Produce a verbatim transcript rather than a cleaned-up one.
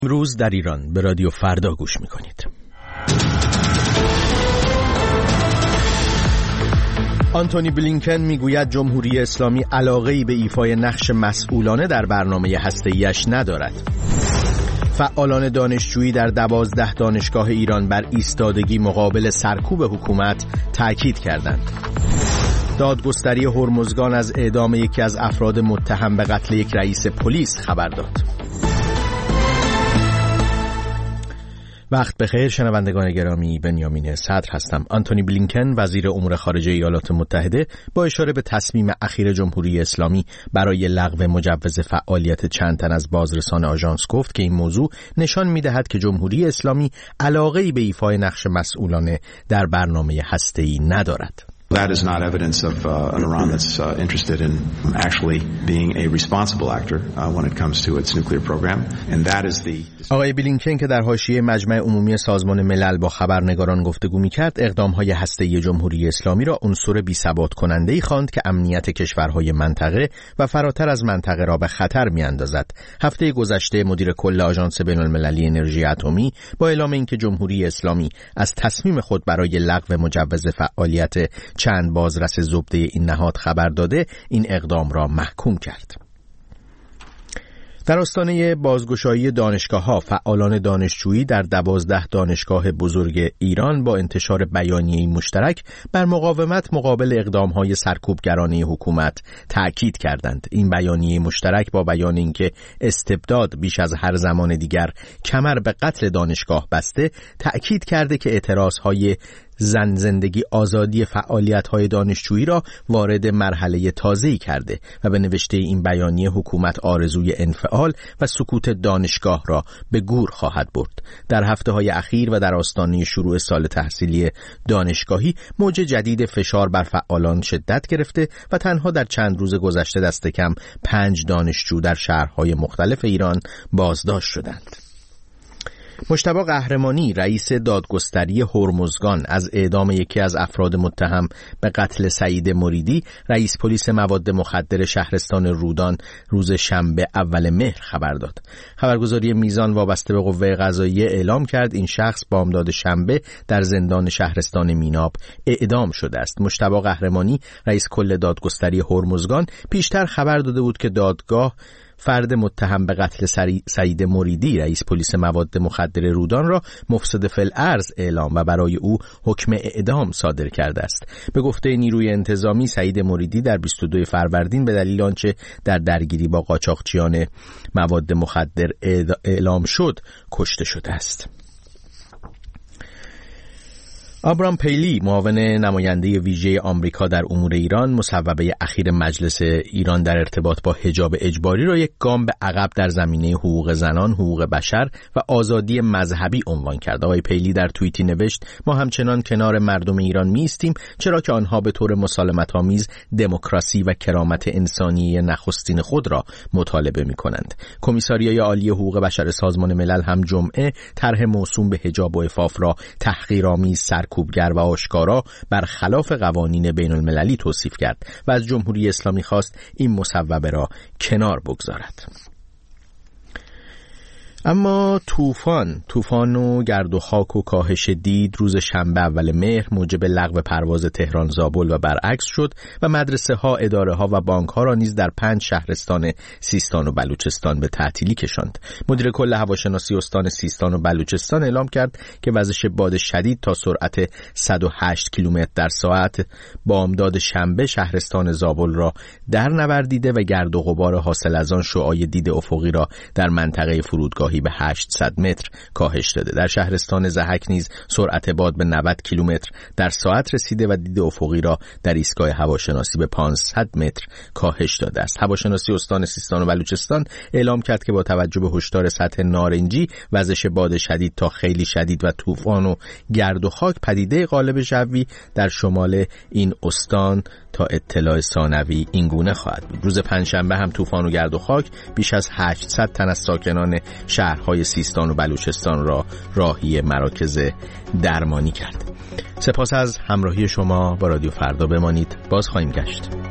امروز در ایران به رادیو فردا گوش میکنید. آنتونی بلینکن میگوید جمهوری اسلامی علاقه‌ای به ایفای نقش مسئولانه در برنامه هسته‌ایش ندارد. فعالان دانشجویی در دوازده دانشگاه ایران بر ایستادگی مقابل سرکوب حکومت تاکید کردند. دادگستری هرمزگان از اعدام یکی از افراد متهم به قتل یک رئیس پلیس خبر داد. وقت بخیر شنوندگان گرامی، بنیامین صدر هستم. آنتونی بلینکن وزیر امور خارجه ایالات متحده با اشاره به تصمیم اخیر جمهوری اسلامی برای لغو مجوز فعالیت چند تن از بازرسان آژانس گفت که این موضوع نشان می‌دهد که جمهوری اسلامی علاقه‌ای به ایفای نقش مسئولانه در برنامه هسته‌ای ندارد. That is not evidence of uh, an Iran that's uh, interested in actually being a responsible actor uh, when it comes to its nuclear program, and that is the. آقای بلینکن که در حاشیه مجمع عمومی سازمان ملل با خبرنگاران گفتگو می‌کرد، اقدام‌های هسته‌ای جمهوری اسلامی را عنصر بی‌ثبات کننده‌ای خواند که امنیت کشورهای منطقه و فراتر از منطقه را به خطر می‌اندازد. هفته گذشته مدیر کل آژانس بین‌المللی انرژی اتمی با اعلام اینکه جمهوری اسلامی از تصمیم خود برای لغو مجوز فعالیت چند بازرس زبده این نهاد خبر داده، این اقدام را محکوم کرد. در آستانه بازگشایی دانشگاه‌ها، فعالان دانشجویی در دوازده دانشگاه بزرگ ایران با انتشار بیانیه‌ای مشترک بر مقاومت مقابل اقدام‌های سرکوبگرانه حکومت تأکید کردند. این بیانیه مشترک با بیان اینکه استبداد بیش از هر زمان دیگر کمر به قتل دانشگاه بسته، تأکید کرده که اعتراض‌های زن زندگی آزادی فعالیت‌های دانشجویی را وارد مرحله تازه‌ای کرده و به نوشته این بیانیه حکومت آرزوی انفعال و سکوت دانشگاه را به گور خواهد برد. در هفته‌های اخیر و در آستانه شروع سال تحصیلی دانشگاهی، موج جدید فشار بر فعالان شدت گرفته و تنها در چند روز گذشته دست کم پنج دانشجو در شهرهای مختلف ایران بازداشت شدند. مجتبی قهرمانی رئیس دادگستری هرمزگان از اعدام یکی از افراد متهم به قتل سعید مریدی رئیس پلیس مواد مخدر شهرستان رودان روز شنبه اول مهر خبر داد. خبرگزاری میزان وابسته به قوه قضاییه اعلام کرد این شخص بامداد شنبه در زندان شهرستان میناب اعدام شده است. مجتبی قهرمانی رئیس کل دادگستری هرمزگان پیشتر خبر داده بود که دادگاه فرد متهم به قتل سعید مریدی رئیس پلیس مواد مخدر رودان را مفسد فی الارض اعلام و برای او حکم اعدام صادر کرده است. به گفته نیروی انتظامی، سعید مریدی در بیست و دوم فروردین به دلیل آنچه در درگیری با قاچاقچیان مواد مخدر اعلام شد کشته شده است. آبرام پیلی، معاون نماینده ویژه آمریکا در امور ایران، مصوبه اخیر مجلس ایران در ارتباط با حجاب اجباری را یک گام به عقب در زمینه حقوق زنان، حقوق بشر و آزادی مذهبی عنوان کرد. آقای پیلی در توییتی نوشت: ما همچنان کنار مردم ایران می‌ایستیم، چرا که آنها به طور مسالمت‌آمیز دموکراسی و کرامت انسانی نخستین خود را مطالبه می‌کنند. کمیساریای عالی حقوق بشر سازمان ملل هم جمعه طرح موسوم به حجاب و عفاف را تحقیرآمیز، کوبگر و آشکارا برخلاف قوانین بین المللی توصیف کرد و از جمهوری اسلامی خواست این مصوبه را کنار بگذارد. اما طوفان طوفان و گرد و خاک و کاهش دید روز شنبه اول مهر موجب لغو پرواز تهران زابل و برعکس شد و مدرسه ها، اداره ها و بانک ها را نیز در پنج شهرستان سیستان و بلوچستان به تعطیلی کشاند. مدیر کل هواشناسی استان سیستان و بلوچستان اعلام کرد که وزش باد شدید تا سرعت صد و هشت کیلومتر در ساعت بامداد شنبه شهرستان زابل را در نوردیده و گرد و غبار حاصل از آن شعاع دید افقی را در منطقه فرودگاه به هشتصد متر کاهش داده. در شهرستان ضحک نیز سرعت باد به نود کیلومتر در ساعت رسیده و دید افقی را در ایستگاه هواشناسی به پانصد متر کاهش داده است. هواشناسی استان سیستان و بلوچستان اعلام کرد که با توجه به هشدار سطح نارنجی، وزش باد شدید تا خیلی شدید و طوفان و گرد و خاک پدیده قالب جوی در شمال این استان تا اطلاع ثانوی این گونه خواهد بود. روز پنجشنبه هم طوفان و گرد و خاک بیش از هشتصد تن از ساکنان شهرهای سیستان و بلوچستان را راهی مراکز درمانی کرد. سپاس از همراهی شما با رادیو فردا. بمانید، باز خواهیم گشت.